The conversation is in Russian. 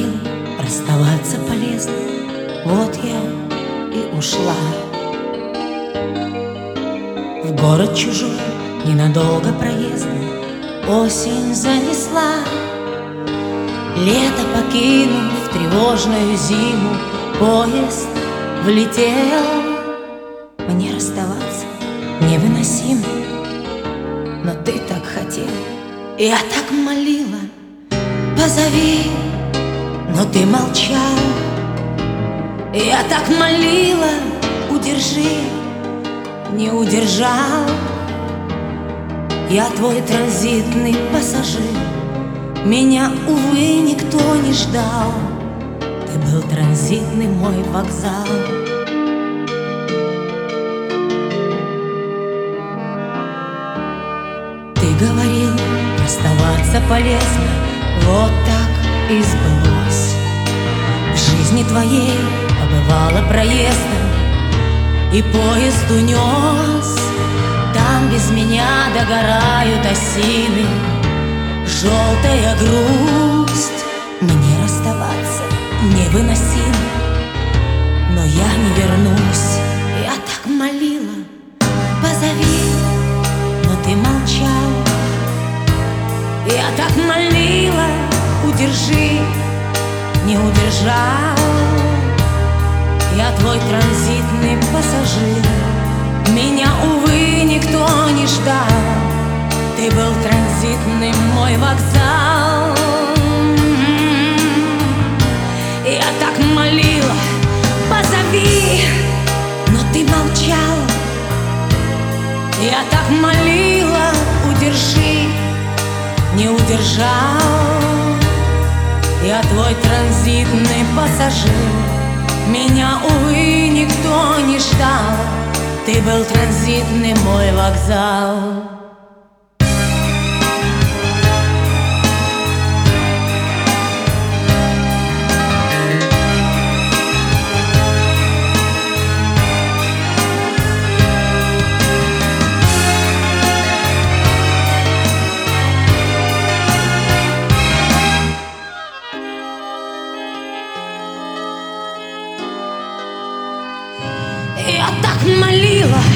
говорил, расставаться полезно, вот я и ушла. В город чужой, ненадолго проездом, осень занесла. Лето покинув тревожную зиму, поезд влетел. Мне расставаться невыносимо, но ты так хотел. Я так молила, позови, но ты молчал. Я так молила, удержи, не удержал. Я твой транзитный пассажир, меня, увы, никто не ждал. Ты был транзитный мой вокзал. Ты говорил, расставаться полезно, вот так и сбылось. В жизни твоей побывала проездом, и поезд унес. Там без меня догорают осины, желтая грусть. Мне расставаться невыносимо, но я не вернусь. Я так молила, позови, но ты молчал. Я так молила, удержи, не удержал. Я твой транзитный пассажир, меня, увы, никто не ждал. Ты был транзитный мой вокзал. Я так молила, позови, но ты молчал. Я так молила, удержи, не удержал. Я твой транзитный пассажир, меня, увы, никто не ждал. Ты был транзитный мой вокзал. Я так молила,